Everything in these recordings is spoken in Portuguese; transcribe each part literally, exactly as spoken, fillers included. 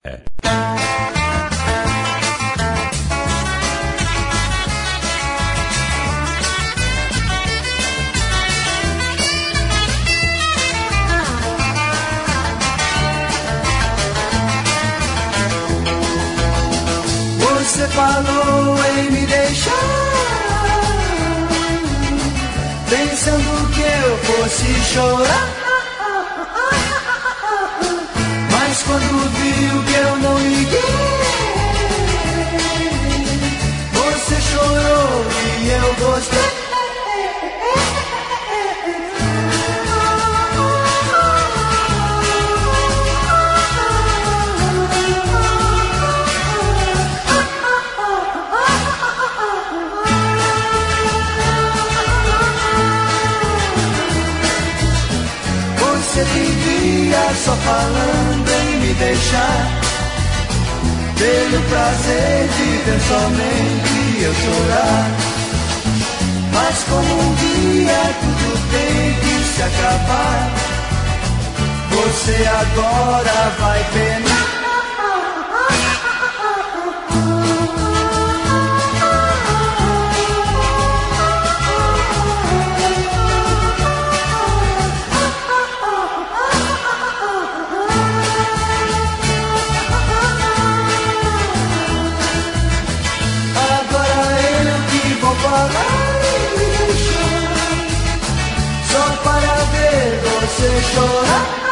É. Você falou em me deixar, pensando que eu fosse chorar. Mas quando viu que eu não liguei, você chorou e eu gostei. Você vivia só falando em me deixar, pelo prazer de ver somente eu chorar. Mas como um dia tudo tem que se acabar, você agora vai penar. Só para ver você chorar.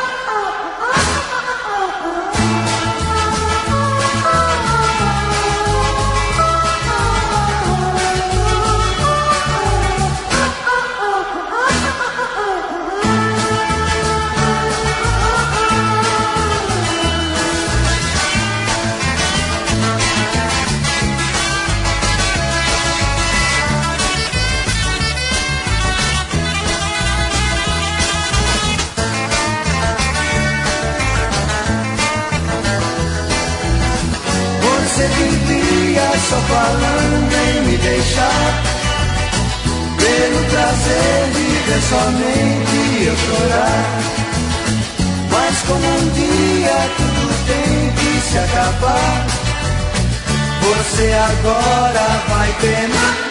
Você vivia só falando em me deixar, pelo prazer de ver somente eu chorar. Mas como um dia tudo tem que se acabar, você agora vai penar.